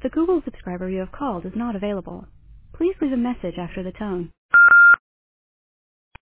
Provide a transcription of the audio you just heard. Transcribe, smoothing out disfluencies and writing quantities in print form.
The Google subscriber you have called is not available. Please leave a message after the tone.